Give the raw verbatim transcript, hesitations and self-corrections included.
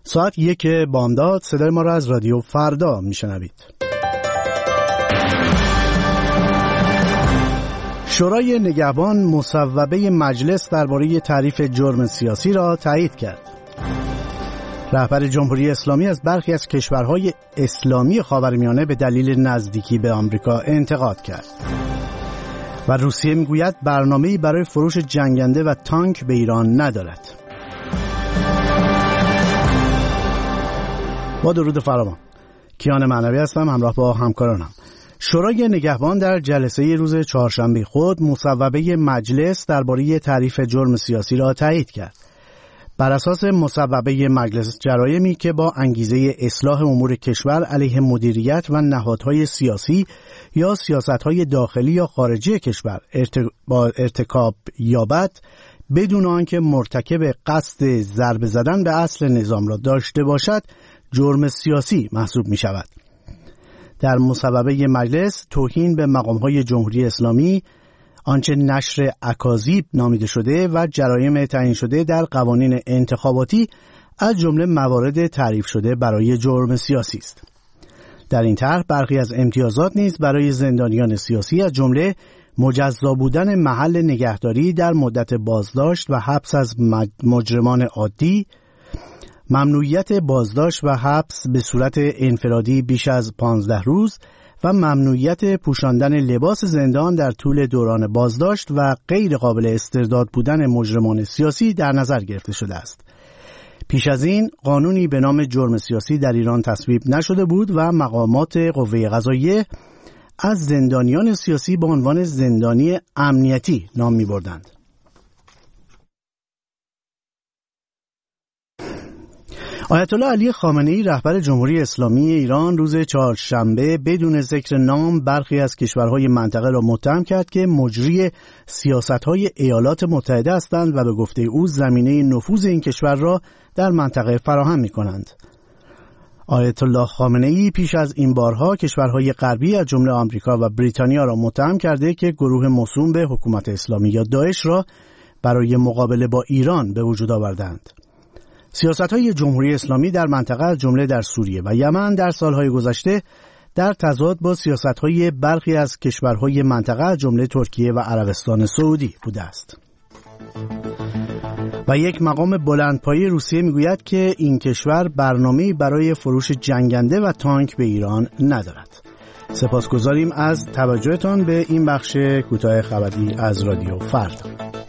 ساعت یک بامداد صدای ما را از رادیو فردا میشنوید. شورای نگهبان مصوبه مجلس درباره تعریف جرم سیاسی را تایید کرد. رهبر جمهوری اسلامی از برخی از کشورهای اسلامی خاورمیانه به دلیل نزدیکی به آمریکا انتقاد کرد. و روسیه میگوید برنامه‌ای برای فروش جنگنده و تانک به ایران ندارد. با درود فراوان، کیان معنوی هستم، همراه با همکارانم. شورای نگهبان در جلسه روز چهارشنبه خود مصوبه مجلس درباره تعریف جرم سیاسی را تایید کرد. بر اساس مصوبه مجلس، جرایمی که با انگیزه اصلاح امور کشور علیه مدیریت و نهادهای سیاسی یا سیاستهای داخلی یا خارجی کشور ارتکاب یابد بدون آنکه مرتکب قصد ضربه زدن به اصل نظام را داشته باشد جرم سیاسی محسوب می شود. در مصوبه مجلس توهین به مقام‌های جمهوری اسلامی، آنچه نشر اکاذیب نامیده شده و جرایم تعیین شده در قوانین انتخاباتی از جمله موارد تعریف شده برای جرم سیاسی است. در این طرح برخی از امتیازات نیز برای زندانیان سیاسی از جمله مجزا بودن محل نگهداری در مدت بازداشت و حبس از مجرمان عادی، ممنوعیت بازداشت و حبس به صورت انفرادی بیش از پانزده روز و ممنوعیت پوشاندن لباس زندان در طول دوران بازداشت و غیر قابل استرداد بودن مجرمان سیاسی در نظر گرفته شده است. پیش از این قانونی به نام جرم سیاسی در ایران تصویب نشده بود و مقامات قوه قضاییه از زندانیان سیاسی به عنوان زندانی امنیتی نام می بردند. آیت الله علی خامنه‌ای رهبر جمهوری اسلامی ایران روز چهارشنبه بدون ذکر نام برخی از کشورهای منطقه را متهم کرد که مجری سیاست‌های ایالات متحده هستند و به گفته او زمینه نفوذ این کشور را در منطقه فراهم می‌کنند. آیت الله خامنه‌ای پیش از این بارها کشورهای غربی از جمله آمریکا و بریتانیا را متهم کرده که گروه موسوم به حکومت اسلامی یا داعش را برای مقابله با ایران به وجود آوردند. سیاست‌های جمهوری اسلامی در منطقه از جمله در سوریه و یمن در سالهای گذشته در تضاد با سیاست‌های برخی از کشورهای منطقه از جمله ترکیه و عربستان سعودی بوده است. و یک مقام بلندپایه روسیه میگوید که این کشور برنامه‌ای برای فروش جنگنده و تانک به ایران ندارد. سپاسگزاریم از توجهتان به این بخش کوتاه خبری از رادیو فردا.